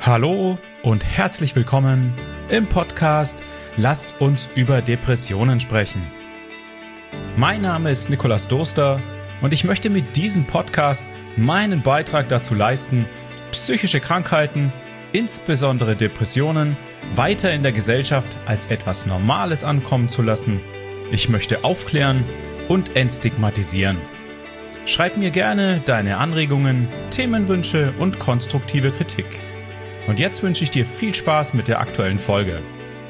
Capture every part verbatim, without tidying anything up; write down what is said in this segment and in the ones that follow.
Hallo und herzlich willkommen im Podcast Lasst uns über Depressionen sprechen. Mein Name ist Nikolaus Durster und ich möchte mit diesem Podcast meinen Beitrag dazu leisten, psychische Krankheiten, insbesondere Depressionen, weiter in der Gesellschaft als etwas Normales ankommen zu lassen. Ich möchte aufklären und entstigmatisieren. Schreib mir gerne deine Anregungen, Themenwünsche und konstruktive Kritik. Und jetzt wünsche ich dir viel Spaß mit der aktuellen Folge.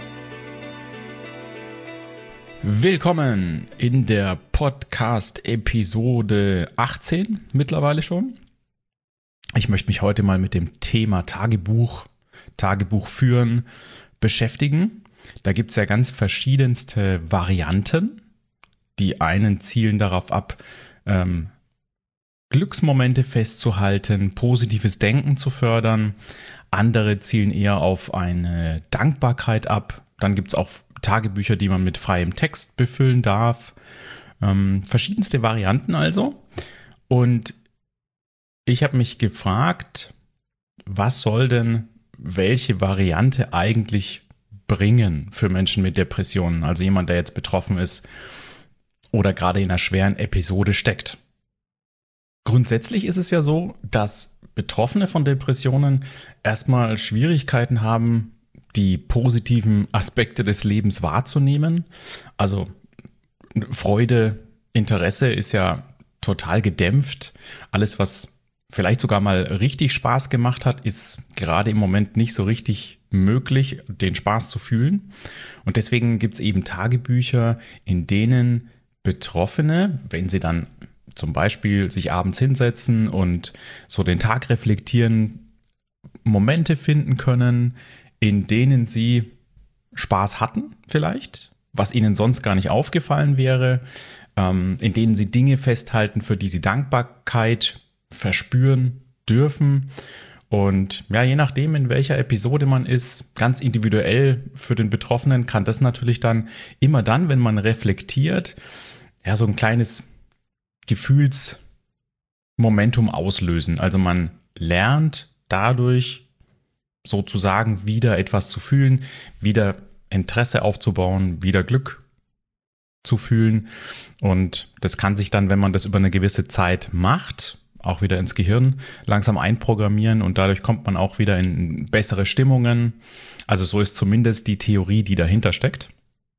Willkommen in der Podcast-Episode achtzehn mittlerweile schon. Ich möchte mich heute mal mit dem Thema Tagebuch, Tagebuch führen beschäftigen. Da gibt es ja ganz verschiedenste Varianten. Die einen zielen darauf ab, ähm, Glücksmomente festzuhalten, positives Denken zu fördern. Andere zielen eher auf eine Dankbarkeit ab. Dann gibt es auch Tagebücher, die man mit freiem Text befüllen darf. Ähm, verschiedenste Varianten also. Und ich habe mich gefragt, was soll denn welche Variante eigentlich bringen für Menschen mit Depressionen? Also jemand, der jetzt betroffen ist oder gerade in einer schweren Episode steckt. Grundsätzlich ist es ja so, dass Betroffene von Depressionen erstmal Schwierigkeiten haben, die positiven Aspekte des Lebens wahrzunehmen. Also Freude, Interesse ist ja total gedämpft. Alles, was vielleicht sogar mal richtig Spaß gemacht hat, ist gerade im Moment nicht so richtig möglich, den Spaß zu fühlen. Und deswegen gibt es eben Tagebücher, in denen Betroffene, wenn sie dann zum Beispiel sich abends hinsetzen und so den Tag reflektieren, Momente finden können, in denen sie Spaß hatten vielleicht, was ihnen sonst gar nicht aufgefallen wäre, in denen sie Dinge festhalten, für die sie Dankbarkeit verspüren dürfen. Und ja, je nachdem, in welcher Episode man ist, ganz individuell für den Betroffenen, kann das natürlich dann immer dann, wenn man reflektiert, ja, so ein kleines Gefühlsmomentum auslösen. Also man lernt dadurch sozusagen wieder etwas zu fühlen, wieder Interesse aufzubauen, wieder Glück zu fühlen. Und das kann sich dann, wenn man das über eine gewisse Zeit macht, auch wieder ins Gehirn langsam einprogrammieren und dadurch kommt man auch wieder in bessere Stimmungen. Also so ist zumindest die Theorie, die dahinter steckt.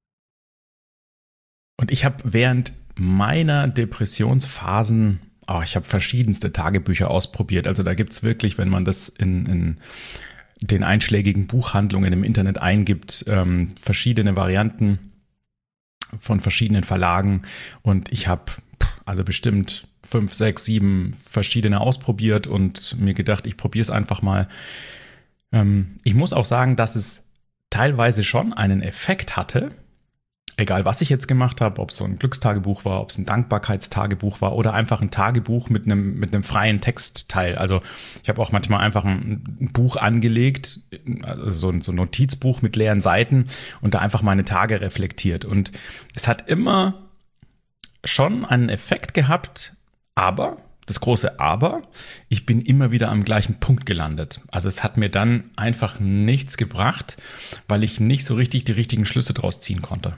Und ich habe während meiner Depressionsphasen, oh, ich habe verschiedenste Tagebücher ausprobiert. Also da gibt es wirklich, wenn man das in, in den einschlägigen Buchhandlungen im Internet eingibt, ähm, verschiedene Varianten von verschiedenen Verlagen. Und ich habe also bestimmt fünf, sechs, sieben verschiedene ausprobiert und mir gedacht, ich probiere es einfach mal. Ähm, ich muss auch sagen, dass es teilweise schon einen Effekt hatte. Egal, was ich jetzt gemacht habe, ob es so ein Glückstagebuch war, ob es ein Dankbarkeitstagebuch war oder einfach ein Tagebuch mit einem, mit einem freien Textteil. Also ich habe auch manchmal einfach ein Buch angelegt, also so ein, so ein Notizbuch mit leeren Seiten und da einfach meine Tage reflektiert. Und es hat immer schon einen Effekt gehabt, aber, das große Aber, ich bin immer wieder am gleichen Punkt gelandet. Also es hat mir dann einfach nichts gebracht, weil ich nicht so richtig die richtigen Schlüsse draus ziehen konnte.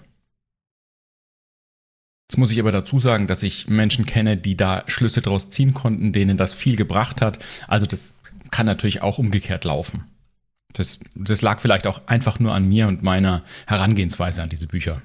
Jetzt muss ich aber dazu sagen, dass ich Menschen kenne, die da Schlüsse draus ziehen konnten, denen das viel gebracht hat. Also das kann natürlich auch umgekehrt laufen. Das, das lag vielleicht auch einfach nur an mir und meiner Herangehensweise an diese Bücher.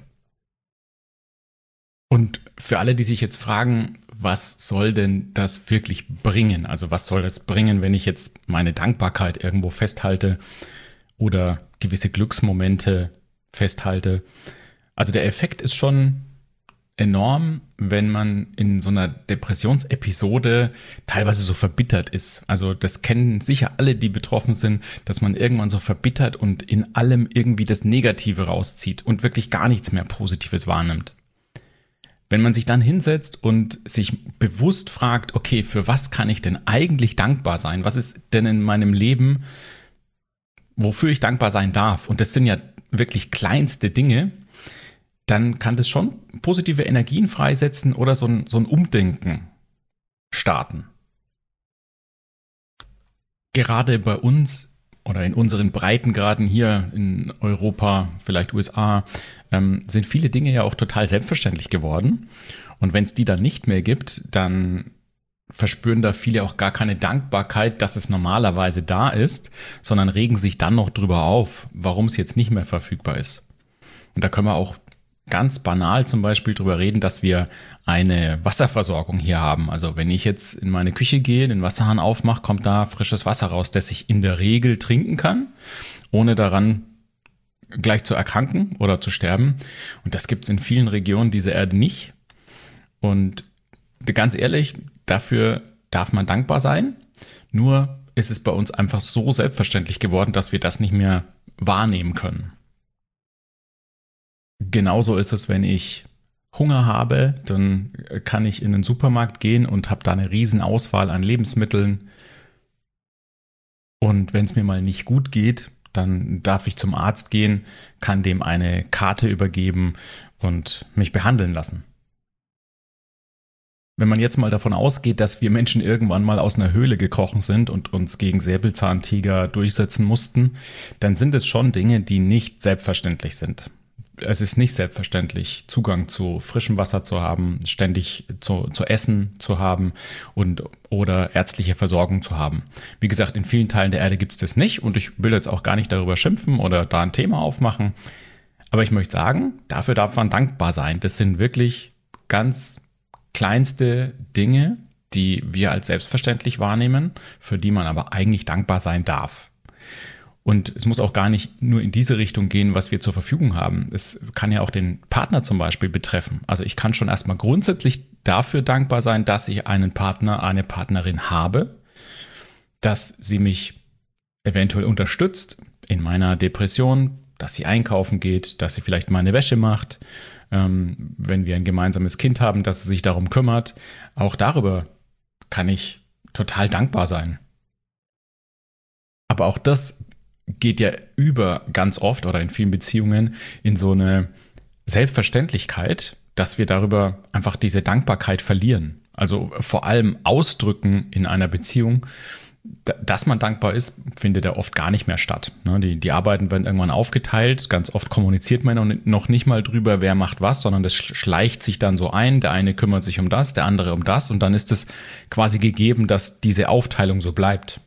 Und für alle, die sich jetzt fragen, was soll denn das wirklich bringen? Also was soll das bringen, wenn ich jetzt meine Dankbarkeit irgendwo festhalte oder gewisse Glücksmomente festhalte? Also der Effekt ist schon enorm, wenn man in so einer Depressionsepisode teilweise so verbittert ist. Also das kennen sicher alle, die betroffen sind, dass man irgendwann so verbittert und in allem irgendwie das Negative rauszieht und wirklich gar nichts mehr Positives wahrnimmt. Wenn man sich dann hinsetzt und sich bewusst fragt, okay, für was kann ich denn eigentlich dankbar sein? Was ist denn in meinem Leben, wofür ich dankbar sein darf? Und das sind ja wirklich kleinste Dinge. Dann kann das schon positive Energien freisetzen oder so ein, so ein Umdenken starten. Gerade bei uns oder in unseren Breitengraden hier in Europa, vielleicht U S A, ähm, sind viele Dinge ja auch total selbstverständlich geworden. Und wenn es die dann nicht mehr gibt, dann verspüren da viele auch gar keine Dankbarkeit, dass es normalerweise da ist, sondern regen sich dann noch drüber auf, warum es jetzt nicht mehr verfügbar ist. Und da können wir auch ganz banal zum Beispiel drüber reden, dass wir eine Wasserversorgung hier haben. Also wenn ich jetzt in meine Küche gehe, den Wasserhahn aufmache, kommt da frisches Wasser raus, das ich in der Regel trinken kann, ohne daran gleich zu erkranken oder zu sterben. Und das gibt es in vielen Regionen dieser Erde nicht. Und ganz ehrlich, dafür darf man dankbar sein. Nur ist es bei uns einfach so selbstverständlich geworden, dass wir das nicht mehr wahrnehmen können. Genauso ist es, wenn ich Hunger habe, dann kann ich in den Supermarkt gehen und habe da eine riesen Auswahl an Lebensmitteln. Und wenn es mir mal nicht gut geht, dann darf ich zum Arzt gehen, kann dem eine Karte übergeben und mich behandeln lassen. Wenn man jetzt mal davon ausgeht, dass wir Menschen irgendwann mal aus einer Höhle gekrochen sind und uns gegen Säbelzahntiger durchsetzen mussten, dann sind es schon Dinge, die nicht selbstverständlich sind. Es ist nicht selbstverständlich, Zugang zu frischem Wasser zu haben, ständig zu, zu essen zu haben und oder ärztliche Versorgung zu haben. Wie gesagt, in vielen Teilen der Erde gibt es das nicht und ich will jetzt auch gar nicht darüber schimpfen oder da ein Thema aufmachen. Aber ich möchte sagen, dafür darf man dankbar sein. Das sind wirklich ganz kleinste Dinge, die wir als selbstverständlich wahrnehmen, für die man aber eigentlich dankbar sein darf. Und es muss auch gar nicht nur in diese Richtung gehen, was wir zur Verfügung haben. Es kann ja auch den Partner zum Beispiel betreffen. Also ich kann schon erstmal grundsätzlich dafür dankbar sein, dass ich einen Partner, eine Partnerin habe, dass sie mich eventuell unterstützt in meiner Depression, dass sie einkaufen geht, dass sie vielleicht meine Wäsche macht, ähm, wenn wir ein gemeinsames Kind haben, dass sie sich darum kümmert. Auch darüber kann ich total dankbar sein. Aber auch das geht ja über ganz oft oder in vielen Beziehungen in so eine Selbstverständlichkeit, dass wir darüber einfach diese Dankbarkeit verlieren. Also vor allem ausdrücken in einer Beziehung, dass man dankbar ist, findet ja oft gar nicht mehr statt. Die, die Arbeiten werden irgendwann aufgeteilt. Ganz oft kommuniziert man noch nicht mal drüber, wer macht was, sondern das schleicht sich dann so ein. Der eine kümmert sich um das, der andere um das. Und dann ist es quasi gegeben, dass diese Aufteilung so bleibt.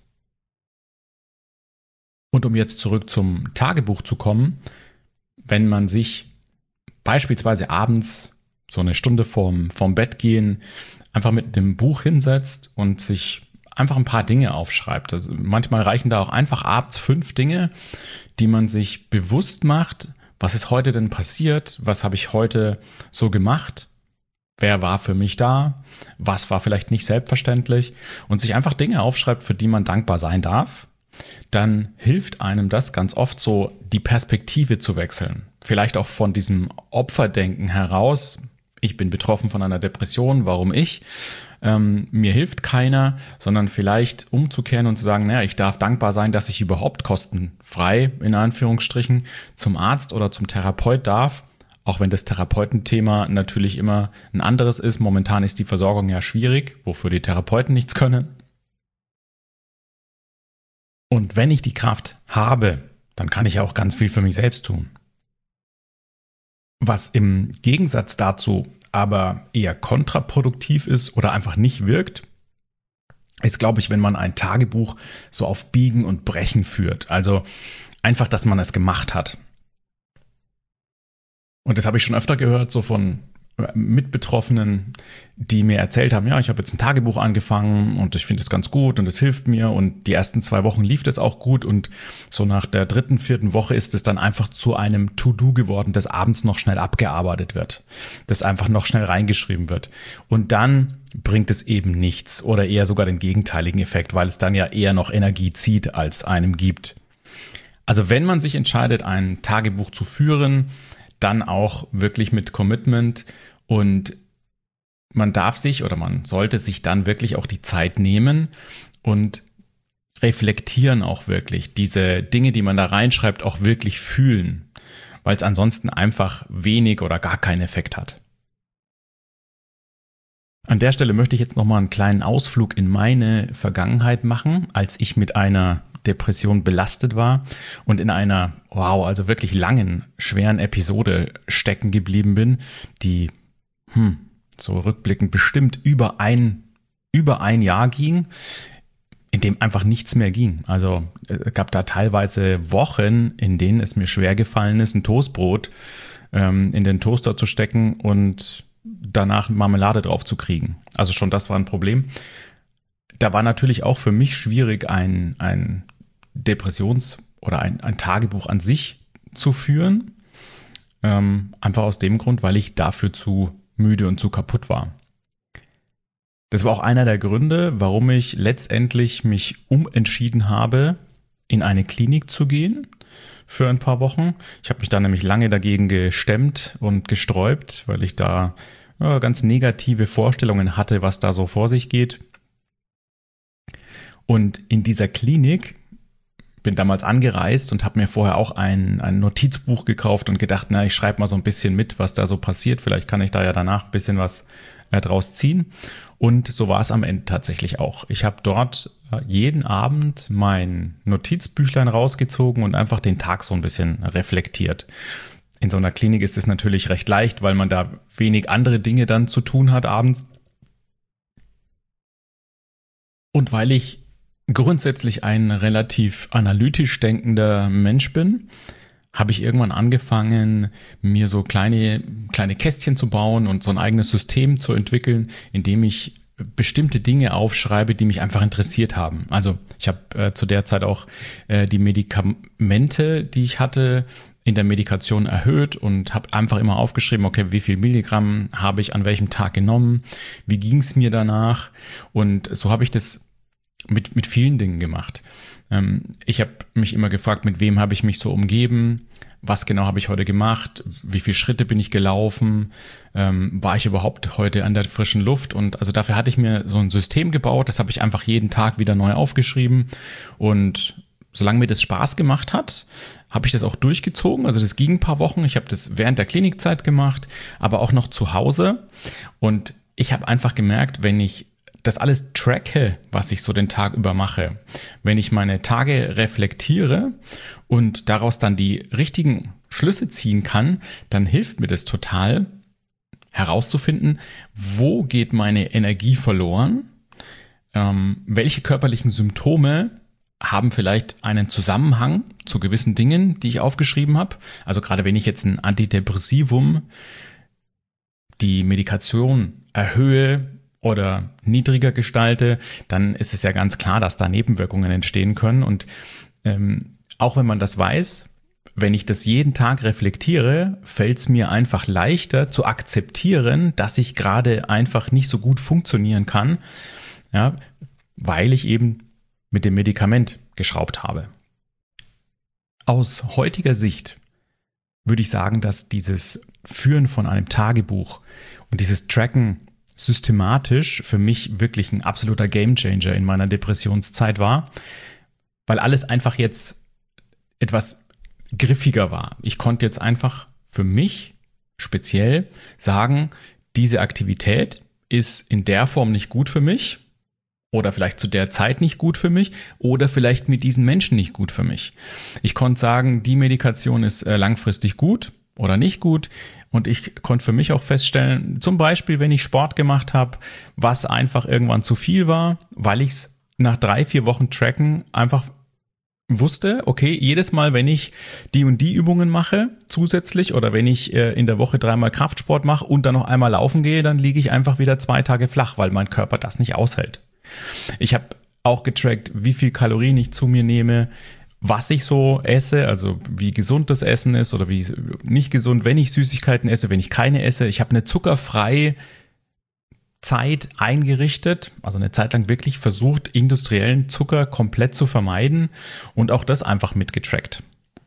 Und um jetzt zurück zum Tagebuch zu kommen, wenn man sich beispielsweise abends so eine Stunde vorm, vorm Bett gehen, einfach mit einem Buch hinsetzt und sich einfach ein paar Dinge aufschreibt. Also manchmal reichen da auch einfach abends fünf Dinge, die man sich bewusst macht, was ist heute denn passiert, was habe ich heute so gemacht, wer war für mich da, was war vielleicht nicht selbstverständlich und sich einfach Dinge aufschreibt, für die man dankbar sein darf. Dann hilft einem das ganz oft so, die Perspektive zu wechseln. Vielleicht auch von diesem Opferdenken heraus. Ich bin betroffen von einer Depression, warum ich? Ähm, mir hilft keiner, sondern vielleicht umzukehren und zu sagen, naja, ich darf dankbar sein, dass ich überhaupt kostenfrei, in Anführungsstrichen, zum Arzt oder zum Therapeut darf. Auch wenn das Therapeutenthema natürlich immer ein anderes ist. Momentan ist die Versorgung ja schwierig, wofür die Therapeuten nichts können. Und wenn ich die Kraft habe, dann kann ich auch ganz viel für mich selbst tun. Was im Gegensatz dazu aber eher kontraproduktiv ist oder einfach nicht wirkt, ist, glaube ich, wenn man ein Tagebuch so auf Biegen und Brechen führt. Also einfach, dass man es gemacht hat. Und das habe ich schon öfter gehört, so von Mitbetroffenen, die mir erzählt haben, ja, ich habe jetzt ein Tagebuch angefangen und ich finde es ganz gut und es hilft mir und die ersten zwei Wochen lief das auch gut und so nach der dritten, vierten Woche ist es dann einfach zu einem To-Do geworden, das abends noch schnell abgearbeitet wird, das einfach noch schnell reingeschrieben wird und dann bringt es eben nichts oder eher sogar den gegenteiligen Effekt, weil es dann ja eher noch Energie zieht, als einem gibt. Also wenn man sich entscheidet, ein Tagebuch zu führen, dann auch wirklich mit Commitment und man darf sich oder man sollte sich dann wirklich auch die Zeit nehmen und reflektieren auch wirklich, diese Dinge, die man da reinschreibt, auch wirklich fühlen, weil es ansonsten einfach wenig oder gar keinen Effekt hat. An der Stelle möchte ich jetzt nochmal einen kleinen Ausflug in meine Vergangenheit machen, als ich mit einer Depression belastet war und in einer, wow, also wirklich langen, schweren Episode stecken geblieben bin, die hm, so rückblickend bestimmt über ein, über ein Jahr ging, in dem einfach nichts mehr ging. Also es gab da teilweise Wochen, in denen es mir schwer gefallen ist, ein Toastbrot ähm, in den Toaster zu stecken und danach Marmelade drauf zu kriegen. Also schon das war ein Problem. Da war natürlich auch für mich schwierig, ein, ein Depressions- oder ein, ein Tagebuch an sich zu führen. Ähm, einfach aus dem Grund, weil ich dafür zu müde und zu kaputt war. Das war auch einer der Gründe, warum ich letztendlich mich umentschieden habe, in eine Klinik zu gehen für ein paar Wochen. Ich habe mich da nämlich lange dagegen gestemmt und gesträubt, weil ich da ja, ganz negative Vorstellungen hatte, was da so vor sich geht. Und in dieser Klinik bin damals angereist und habe mir vorher auch ein, ein Notizbuch gekauft und gedacht, na, ich schreibe mal so ein bisschen mit, was da so passiert. Vielleicht kann ich da ja danach ein bisschen was äh, draus ziehen. Und so war es am Ende tatsächlich auch. Ich habe dort äh, jeden Abend mein Notizbüchlein rausgezogen und einfach den Tag so ein bisschen reflektiert. In so einer Klinik ist es natürlich recht leicht, weil man da wenig andere Dinge dann zu tun hat abends. Und weil ich grundsätzlich ein relativ analytisch denkender Mensch bin, habe ich irgendwann angefangen, mir so kleine, kleine Kästchen zu bauen und so ein eigenes System zu entwickeln, in dem ich bestimmte Dinge aufschreibe, die mich einfach interessiert haben. Also ich habe äh, zu der Zeit auch äh, die Medikamente, die ich hatte, in der Medikation erhöht und habe einfach immer aufgeschrieben, okay, wie viel Milligramm habe ich an welchem Tag genommen, wie ging es mir danach, und so habe ich das mit, mit vielen Dingen gemacht. Ähm, ich habe mich immer gefragt, mit wem habe ich mich so umgeben, was genau habe ich heute gemacht, wie viele Schritte bin ich gelaufen, ähm, war ich überhaupt heute an der frischen Luft, und also dafür hatte ich mir so ein System gebaut, das habe ich einfach jeden Tag wieder neu aufgeschrieben, und solange mir das Spaß gemacht hat, habe ich das auch durchgezogen. Also das ging ein paar Wochen, ich habe das während der Klinikzeit gemacht, aber auch noch zu Hause, und ich habe einfach gemerkt, wenn ich das alles tracke, was ich so den Tag über mache, wenn ich meine Tage reflektiere und daraus dann die richtigen Schlüsse ziehen kann, dann hilft mir das total, herauszufinden, wo geht meine Energie verloren, ähm, welche körperlichen Symptome haben vielleicht einen Zusammenhang zu gewissen Dingen, die ich aufgeschrieben habe. Also gerade wenn ich jetzt ein Antidepressivum, die Medikation erhöhe oder niedriger gestalte, dann ist es ja ganz klar, dass da Nebenwirkungen entstehen können. Und ähm, auch wenn man das weiß, wenn ich das jeden Tag reflektiere, fällt es mir einfach leichter zu akzeptieren, dass ich gerade einfach nicht so gut funktionieren kann, ja, weil ich eben mit dem Medikament geschraubt habe. Aus heutiger Sicht würde ich sagen, dass dieses Führen von einem Tagebuch und dieses Tracken systematisch für mich wirklich ein absoluter Gamechanger in meiner Depressionszeit war, weil alles einfach jetzt etwas griffiger war. Ich konnte jetzt einfach für mich speziell sagen, diese Aktivität ist in der Form nicht gut für mich oder vielleicht zu der Zeit nicht gut für mich oder vielleicht mit diesen Menschen nicht gut für mich. Ich konnte sagen, die Medikation ist langfristig gut oder nicht gut. Und ich konnte für mich auch feststellen, zum Beispiel, wenn ich Sport gemacht habe, was einfach irgendwann zu viel war, weil ich es nach drei, vier Wochen Tracken einfach wusste, okay, jedes Mal, wenn ich die und die Übungen mache zusätzlich oder wenn ich äh, in der Woche dreimal Kraftsport mache und dann noch einmal laufen gehe, dann liege ich einfach wieder zwei Tage flach, weil mein Körper das nicht aushält. Ich habe auch getrackt, wie viel Kalorien ich zu mir nehme, was ich so esse, also wie gesund das Essen ist oder wie nicht gesund, wenn ich Süßigkeiten esse, wenn ich keine esse. Ich habe eine zuckerfreie Zeit eingerichtet, also eine Zeit lang wirklich versucht, industriellen Zucker komplett zu vermeiden und auch das einfach mitgetrackt.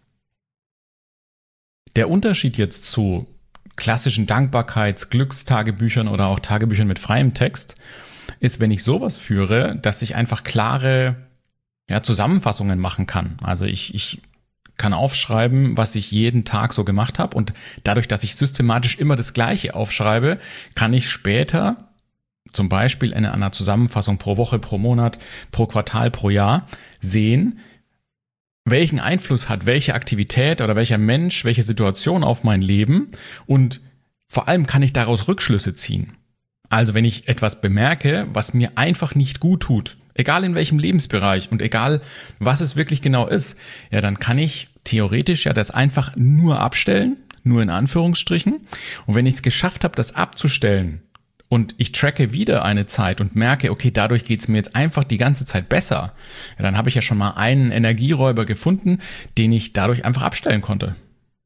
Der Unterschied jetzt zu klassischen Dankbarkeits-, Glückstagebüchern oder auch Tagebüchern mit freiem Text ist, wenn ich sowas führe, dass ich einfach klare ja, Zusammenfassungen machen kann. Also ich, ich kann aufschreiben, was ich jeden Tag so gemacht habe, und dadurch, dass ich systematisch immer das Gleiche aufschreibe, kann ich später zum Beispiel in einer Zusammenfassung pro Woche, pro Monat, pro Quartal, pro Jahr sehen, welchen Einfluss hat welche Aktivität oder welcher Mensch, welche Situation auf mein Leben, und vor allem kann ich daraus Rückschlüsse ziehen. Also wenn ich etwas bemerke, was mir einfach nicht gut tut, egal in welchem Lebensbereich und egal was es wirklich genau ist, ja, dann kann ich theoretisch ja das einfach nur abstellen, nur in Anführungsstrichen. Und wenn ich es geschafft habe, das abzustellen und ich tracke wieder eine Zeit und merke, okay, dadurch geht es mir jetzt einfach die ganze Zeit besser, ja, dann habe ich ja schon mal einen Energieräuber gefunden, den ich dadurch einfach abstellen konnte.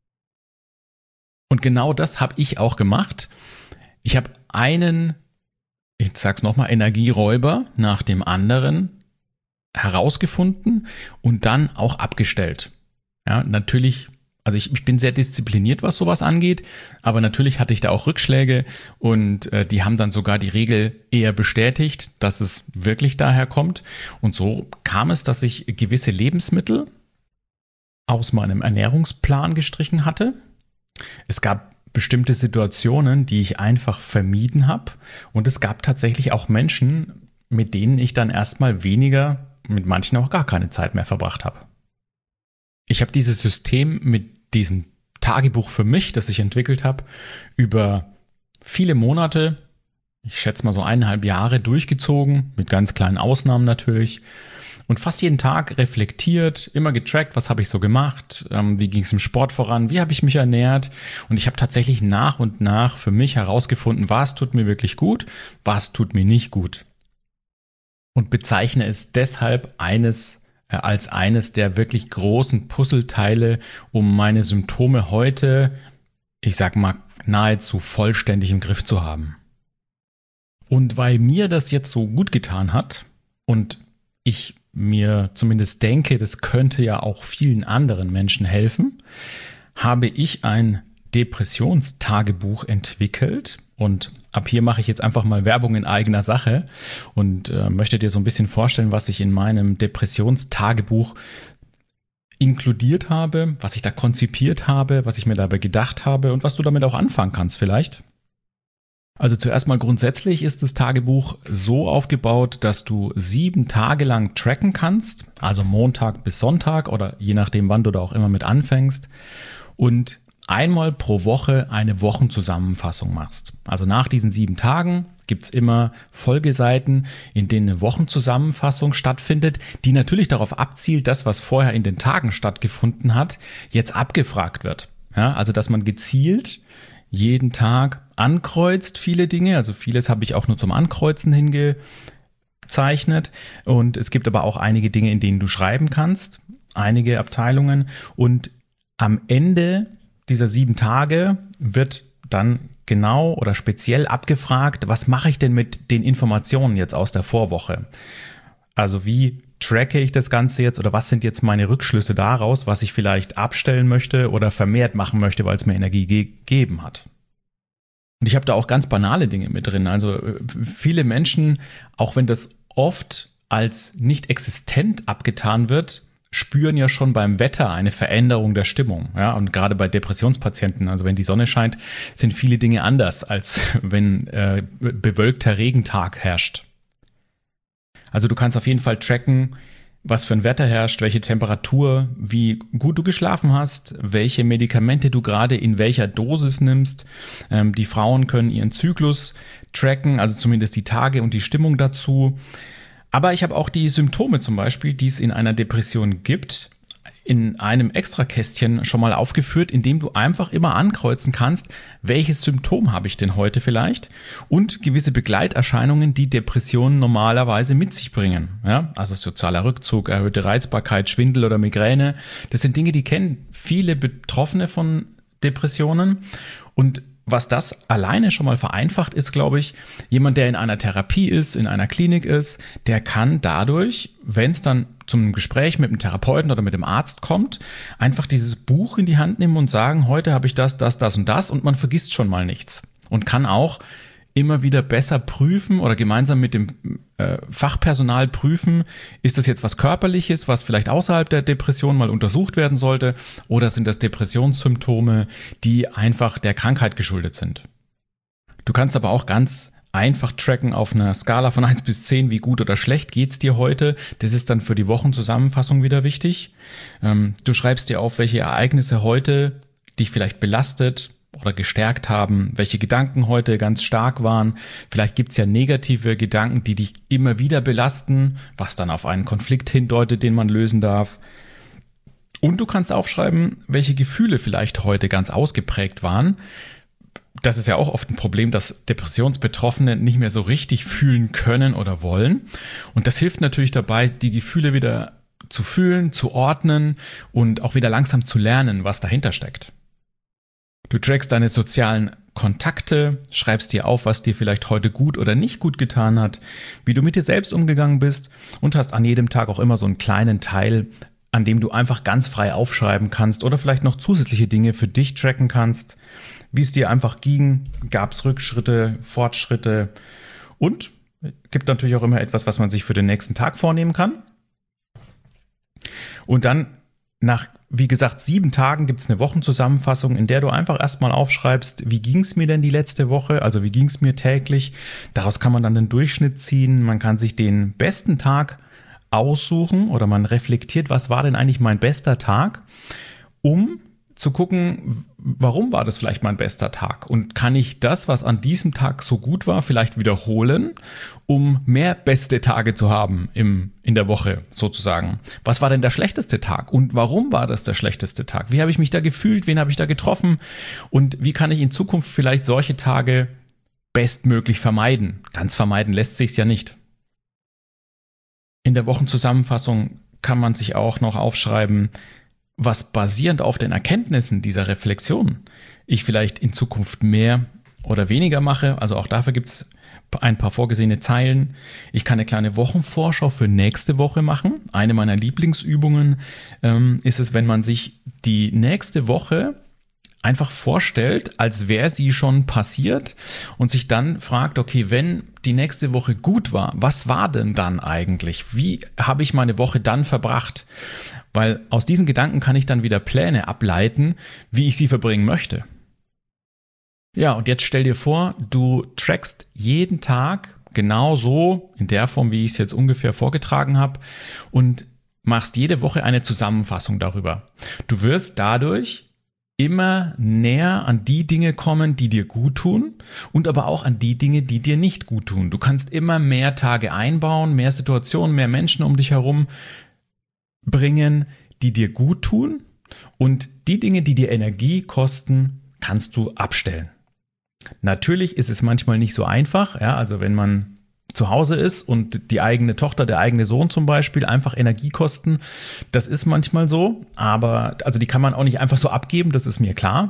Und genau das habe ich auch gemacht. Ich habe einen, ich sag's nochmal, Energieräuber nach dem anderen herausgefunden und dann auch abgestellt. Ja, natürlich, also ich, ich bin sehr diszipliniert, was sowas angeht, aber natürlich hatte ich da auch Rückschläge und äh, die haben dann sogar die Regel eher bestätigt, dass es wirklich daher kommt. Und so kam es, dass ich gewisse Lebensmittel aus meinem Ernährungsplan gestrichen hatte. Es gab bestimmte Situationen, die ich einfach vermieden habe. Und es gab tatsächlich auch Menschen, mit denen ich dann erstmal weniger, mit manchen auch gar keine Zeit mehr verbracht habe. Ich habe dieses System mit diesem Tagebuch für mich, das ich entwickelt habe, über viele Monate, ich schätze mal so eineinhalb Jahre durchgezogen, mit ganz kleinen Ausnahmen natürlich. Und fast jeden Tag reflektiert, immer getrackt, was habe ich so gemacht, ähm, wie ging es im Sport voran, wie habe ich mich ernährt. Und ich habe tatsächlich nach und nach für mich herausgefunden, was tut mir wirklich gut, was tut mir nicht gut. Und bezeichne es deshalb eines äh, als eines der wirklich großen Puzzleteile, um meine Symptome heute, ich sag mal, nahezu vollständig im Griff zu haben. Und weil mir das jetzt so gut getan hat und ich mir zumindest denke, das könnte ja auch vielen anderen Menschen helfen, habe ich ein Depressionstagebuch entwickelt. Und ab hier mache ich jetzt einfach mal Werbung in eigener Sache und äh, möchte dir so ein bisschen vorstellen, was ich in meinem Depressionstagebuch inkludiert habe, was ich da konzipiert habe, was ich mir dabei gedacht habe und was du damit auch anfangen kannst vielleicht. Also zuerst mal grundsätzlich ist das Tagebuch so aufgebaut, dass du sieben Tage lang tracken kannst, also Montag bis Sonntag oder je nachdem, wann du da auch immer mit anfängst, und einmal pro Woche eine Wochenzusammenfassung machst. Also nach diesen sieben Tagen gibt's immer Folgeseiten, in denen eine Wochenzusammenfassung stattfindet, die natürlich darauf abzielt, das, was vorher in den Tagen stattgefunden hat, jetzt abgefragt wird. Ja, also dass man gezielt jeden Tag ankreuzt viele Dinge, also vieles habe ich auch nur zum Ankreuzen hingezeichnet, und es gibt aber auch einige Dinge, in denen du schreiben kannst, einige Abteilungen, und am Ende dieser sieben Tage wird dann genau oder speziell abgefragt, was mache ich denn mit den Informationen jetzt aus der Vorwoche? Also wie tracke ich das Ganze jetzt oder was sind jetzt meine Rückschlüsse daraus, was ich vielleicht abstellen möchte oder vermehrt machen möchte, weil es mir Energie gegeben hat. Und ich habe da auch ganz banale Dinge mit drin. Also viele Menschen, auch wenn das oft als nicht existent abgetan wird, spüren ja schon beim Wetter eine Veränderung der Stimmung. Ja, und gerade bei Depressionspatienten, also wenn die Sonne scheint, sind viele Dinge anders, als wenn äh, bewölkter Regentag herrscht. Also du kannst auf jeden Fall tracken, was für ein Wetter herrscht, welche Temperatur, wie gut du geschlafen hast, welche Medikamente du gerade in welcher Dosis nimmst. Ähm, die Frauen können ihren Zyklus tracken, also zumindest die Tage und die Stimmung dazu. Aber ich habe auch die Symptome zum Beispiel, die es in einer Depression gibt, in einem Extrakästchen schon mal aufgeführt, in dem du einfach immer ankreuzen kannst, welches Symptom habe ich denn heute vielleicht, und gewisse Begleiterscheinungen, die Depressionen normalerweise mit sich bringen. Ja, also sozialer Rückzug, erhöhte Reizbarkeit, Schwindel oder Migräne. Das sind Dinge, die kennen viele Betroffene von Depressionen, und was das alleine schon mal vereinfacht ist, glaube ich, jemand, der in einer Therapie ist, in einer Klinik ist, der kann dadurch, wenn es dann zum Gespräch mit dem Therapeuten oder mit dem Arzt kommt, einfach dieses Buch in die Hand nehmen und sagen, heute habe ich das, das, das und das, und man vergisst schon mal nichts. Und kann auch immer wieder besser prüfen oder gemeinsam mit dem äh, Fachpersonal prüfen, ist das jetzt was Körperliches, was vielleicht außerhalb der Depression mal untersucht werden sollte, oder sind das Depressionssymptome, die einfach der Krankheit geschuldet sind. Du kannst aber auch ganz einfach tracken auf einer Skala von eins bis zehn, wie gut oder schlecht geht's dir heute. Das ist dann für die Wochenzusammenfassung wieder wichtig. Ähm, du schreibst dir auf, welche Ereignisse heute dich vielleicht belastet oder gestärkt haben, welche Gedanken heute ganz stark waren. Vielleicht gibt's ja negative Gedanken, die dich immer wieder belasten, was dann auf einen Konflikt hindeutet, den man lösen darf. Und du kannst aufschreiben, welche Gefühle vielleicht heute ganz ausgeprägt waren. Das ist ja auch oft ein Problem, dass Depressionsbetroffene nicht mehr so richtig fühlen können oder wollen. Und das hilft natürlich dabei, die Gefühle wieder zu fühlen, zu ordnen und auch wieder langsam zu lernen, was dahinter steckt. Du trackst deine sozialen Kontakte, schreibst dir auf, was dir vielleicht heute gut oder nicht gut getan hat, wie du mit dir selbst umgegangen bist und hast an jedem Tag auch immer so einen kleinen Teil, an dem du einfach ganz frei aufschreiben kannst oder vielleicht noch zusätzliche Dinge für dich tracken kannst, wie es dir einfach ging, gab es Rückschritte, Fortschritte und gibt natürlich auch immer etwas, was man sich für den nächsten Tag vornehmen kann. Und dann nach, wie gesagt, sieben Tagen gibt es eine Wochenzusammenfassung, in der du einfach erstmal aufschreibst, wie ging es mir denn die letzte Woche, also wie ging es mir täglich. Daraus kann man dann den Durchschnitt ziehen, man kann sich den besten Tag aussuchen oder man reflektiert, was war denn eigentlich mein bester Tag, um zu gucken, warum war das vielleicht mein bester Tag und kann ich das, was an diesem Tag so gut war, vielleicht wiederholen, um mehr beste Tage zu haben im, in der Woche sozusagen. Was war denn der schlechteste Tag und warum war das der schlechteste Tag? Wie habe ich mich da gefühlt? Wen habe ich da getroffen? Und wie kann ich in Zukunft vielleicht solche Tage bestmöglich vermeiden? Ganz vermeiden lässt sich's ja nicht. In der Wochenzusammenfassung kann man sich auch noch aufschreiben, was basierend auf den Erkenntnissen dieser Reflexion ich vielleicht in Zukunft mehr oder weniger mache. Also auch dafür gibt es ein paar vorgesehene Zeilen. Ich kann eine kleine Wochenvorschau für nächste Woche machen. Eine meiner Lieblingsübungen ähm, ist es, wenn man sich die nächste Woche einfach vorstellt, als wäre sie schon passiert und sich dann fragt, okay, wenn die nächste Woche gut war, was war denn dann eigentlich? Wie habe ich meine Woche dann verbracht? Weil aus diesen Gedanken kann ich dann wieder Pläne ableiten, wie ich sie verbringen möchte. Ja, und jetzt stell dir vor, du trackst jeden Tag genau so, in der Form, wie ich es jetzt ungefähr vorgetragen habe und machst jede Woche eine Zusammenfassung darüber. Du wirst dadurch immer näher an die Dinge kommen, die dir gut tun und aber auch an die Dinge, die dir nicht gut tun. Du kannst immer mehr Tage einbauen, mehr Situationen, mehr Menschen um dich herum bringen, die dir gut tun und die Dinge, die dir Energie kosten, kannst du abstellen. Natürlich ist es manchmal nicht so einfach, ja, also wenn man zu Hause ist und die eigene Tochter, der eigene Sohn zum Beispiel einfach Energie kosten, das ist manchmal so, aber also die kann man auch nicht einfach so abgeben, das ist mir klar.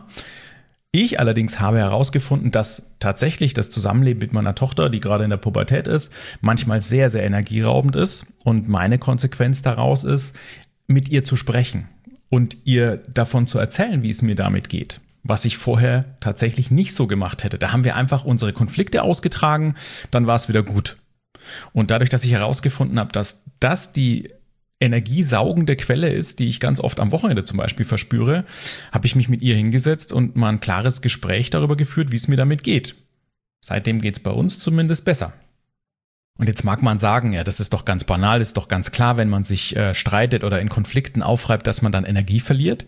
Ich allerdings habe herausgefunden, dass tatsächlich das Zusammenleben mit meiner Tochter, die gerade in der Pubertät ist, manchmal sehr, sehr energieraubend ist und meine Konsequenz daraus ist, mit ihr zu sprechen und ihr davon zu erzählen, wie es mir damit geht. Was ich vorher tatsächlich nicht so gemacht hätte. Da haben wir einfach unsere Konflikte ausgetragen, dann war es wieder gut. Und dadurch, dass ich herausgefunden habe, dass das die energiesaugende Quelle ist, die ich ganz oft am Wochenende zum Beispiel verspüre, habe ich mich mit ihr hingesetzt und mal ein klares Gespräch darüber geführt, wie es mir damit geht. Seitdem geht es bei uns zumindest besser. Und jetzt mag man sagen, ja, das ist doch ganz banal, ist doch ganz klar, wenn man sich äh, streitet oder in Konflikten aufreibt, dass man dann Energie verliert.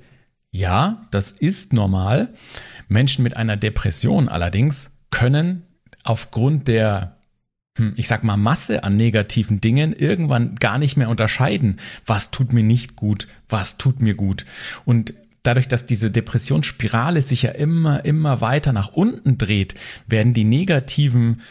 Ja, das ist normal. Menschen mit einer Depression allerdings können aufgrund der, ich sag mal, Masse an negativen Dingen irgendwann gar nicht mehr unterscheiden, was tut mir nicht gut, was tut mir gut. Und dadurch, dass diese Depressionsspirale sich ja immer, immer weiter nach unten dreht, werden die negativen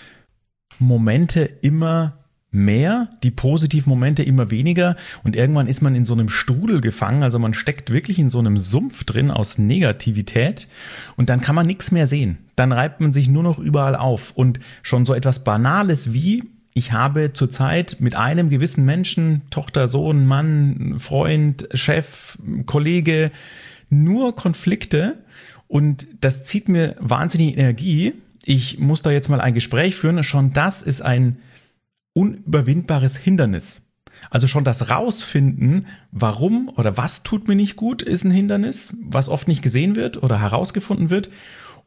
Momente immer mehr, die positiven Momente immer weniger und irgendwann ist man in so einem Strudel gefangen, also man steckt wirklich in so einem Sumpf drin aus Negativität und dann kann man nichts mehr sehen. Dann reibt man sich nur noch überall auf und schon so etwas Banales wie, ich habe zurzeit mit einem gewissen Menschen, Tochter, Sohn, Mann, Freund, Chef, Kollege, nur Konflikte und das zieht mir wahnsinnig Energie. Ich muss da jetzt mal ein Gespräch führen, schon das ist ein unüberwindbares Hindernis. Also schon das Rausfinden, warum oder was tut mir nicht gut, ist ein Hindernis, was oft nicht gesehen wird oder herausgefunden wird.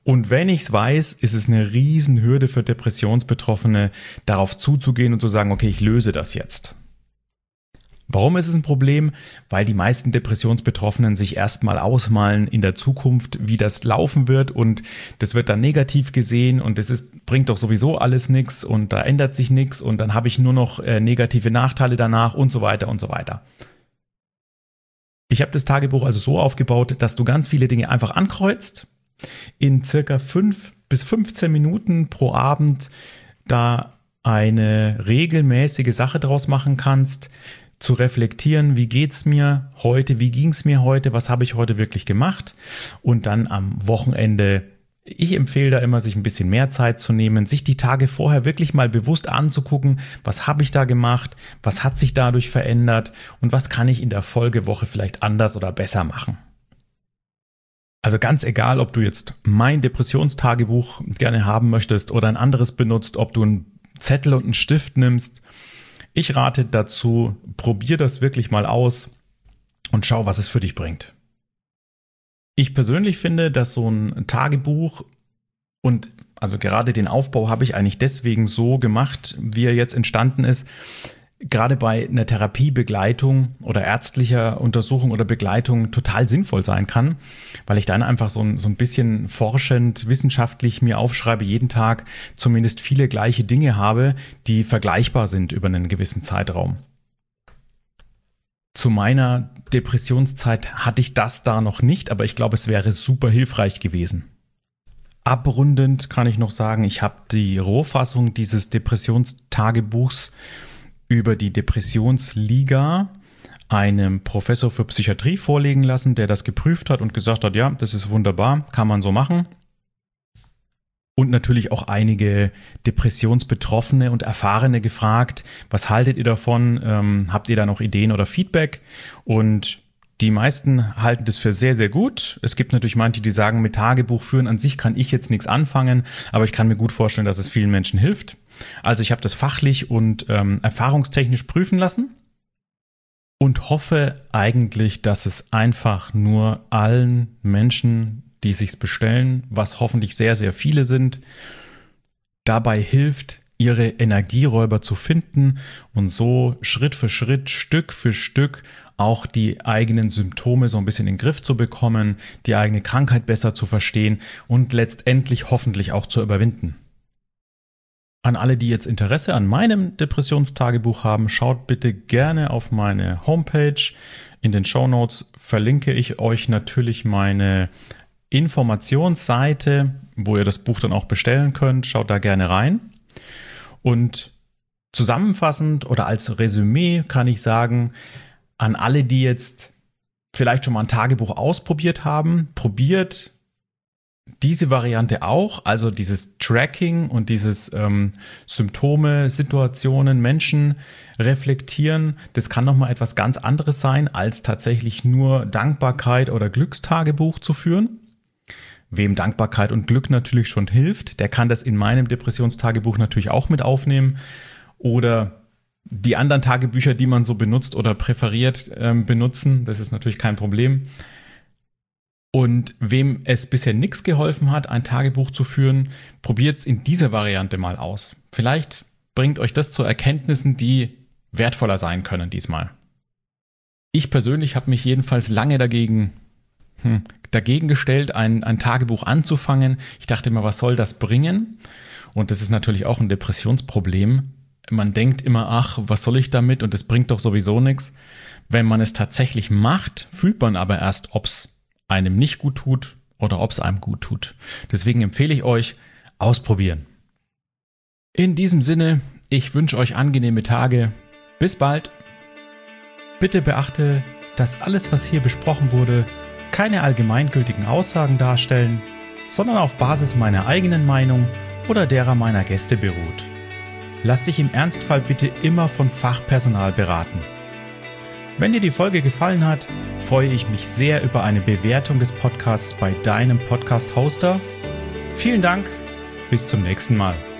Und wenn ich es weiß, ist es eine Riesenhürde für Depressionsbetroffene, darauf zuzugehen und zu sagen, okay, ich löse das jetzt. Warum ist es ein Problem? Weil die meisten Depressionsbetroffenen sich erstmal ausmalen in der Zukunft, wie das laufen wird, und das wird dann negativ gesehen und das ist, bringt doch sowieso alles nichts und da ändert sich nichts und dann habe ich nur noch äh, negative Nachteile danach und so weiter und so weiter. Ich habe das Tagebuch also so aufgebaut, dass du ganz viele Dinge einfach ankreuzt, in circa fünf bis fünfzehn Minuten pro Abend da eine regelmäßige Sache draus machen kannst, zu reflektieren, wie geht's mir heute, wie ging's mir heute, was habe ich heute wirklich gemacht, und dann am Wochenende, ich empfehle da immer, sich ein bisschen mehr Zeit zu nehmen, sich die Tage vorher wirklich mal bewusst anzugucken, was habe ich da gemacht, was hat sich dadurch verändert und was kann ich in der Folgewoche vielleicht anders oder besser machen. Also ganz egal, ob du jetzt mein Depressionstagebuch gerne haben möchtest oder ein anderes benutzt, ob du einen Zettel und einen Stift nimmst, ich rate dazu, probier das wirklich mal aus und schau, was es für dich bringt. Ich persönlich finde, dass so ein Tagebuch, und also gerade den Aufbau habe ich eigentlich deswegen so gemacht, wie er jetzt entstanden ist, gerade bei einer Therapiebegleitung oder ärztlicher Untersuchung oder Begleitung total sinnvoll sein kann, weil ich dann einfach so ein, so ein bisschen forschend, wissenschaftlich mir aufschreibe, jeden Tag zumindest viele gleiche Dinge habe, die vergleichbar sind über einen gewissen Zeitraum. Zu meiner Depressionszeit hatte ich das da noch nicht, aber ich glaube, es wäre super hilfreich gewesen. Abrundend kann ich noch sagen, ich habe die Rohfassung dieses Depressionstagebuchs über die Depressionsliga einem Professor für Psychiatrie vorlegen lassen, der das geprüft hat und gesagt hat, ja, das ist wunderbar, kann man so machen. Und natürlich auch einige Depressionsbetroffene und Erfahrene gefragt, was haltet ihr davon? Ähm, habt ihr da noch Ideen oder Feedback? Und die meisten halten das für sehr, sehr gut. Es gibt natürlich manche, die sagen, mit Tagebuch führen an sich kann ich jetzt nichts anfangen, aber ich kann mir gut vorstellen, dass es vielen Menschen hilft. Also ich habe das fachlich und ähm, erfahrungstechnisch prüfen lassen und hoffe eigentlich, dass es einfach nur allen Menschen, die sich's bestellen, was hoffentlich sehr, sehr viele sind, dabei hilft, ihre Energieräuber zu finden und so Schritt für Schritt, Stück für Stück auch die eigenen Symptome so ein bisschen in den Griff zu bekommen, die eigene Krankheit besser zu verstehen und letztendlich hoffentlich auch zu überwinden. An alle, die jetzt Interesse an meinem Depressionstagebuch haben, schaut bitte gerne auf meine Homepage. In den Shownotes verlinke ich euch natürlich meine Informationsseite, wo ihr das Buch dann auch bestellen könnt. Schaut da gerne rein. Und zusammenfassend oder als Resümee kann ich sagen, an alle, die jetzt vielleicht schon mal ein Tagebuch ausprobiert haben, probiert diese Variante auch, also dieses Tracking und dieses ähm, Symptome, Situationen, Menschen reflektieren. Das kann nochmal etwas ganz anderes sein, als tatsächlich nur Dankbarkeit oder Glückstagebuch zu führen. Wem Dankbarkeit und Glück natürlich schon hilft, der kann das in meinem Depressionstagebuch natürlich auch mit aufnehmen. Oder die anderen Tagebücher, die man so benutzt oder präferiert ähm, benutzen. Das ist natürlich kein Problem. Und wem es bisher nichts geholfen hat, ein Tagebuch zu führen, probiert es in dieser Variante mal aus. Vielleicht bringt euch das zu Erkenntnissen, die wertvoller sein können diesmal. Ich persönlich habe mich jedenfalls lange dagegen, hm, dagegen gestellt, ein, ein Tagebuch anzufangen. Ich dachte immer, was soll das bringen? Und das ist natürlich auch ein Depressionsproblem. Man denkt immer, ach, was soll ich damit? Und das bringt doch sowieso nichts. Wenn man es tatsächlich macht, fühlt man aber erst, ob es einem nicht gut tut oder ob es einem gut tut. Deswegen empfehle ich euch, ausprobieren. In diesem Sinne, ich wünsche euch angenehme Tage. Bis bald. Bitte beachte, dass alles, was hier besprochen wurde, keine allgemeingültigen Aussagen darstellen, sondern auf Basis meiner eigenen Meinung oder derer meiner Gäste beruht. Lass dich im Ernstfall bitte immer von Fachpersonal beraten. Wenn dir die Folge gefallen hat, freue ich mich sehr über eine Bewertung des Podcasts bei deinem Podcast-Hoster. Vielen Dank, bis zum nächsten Mal.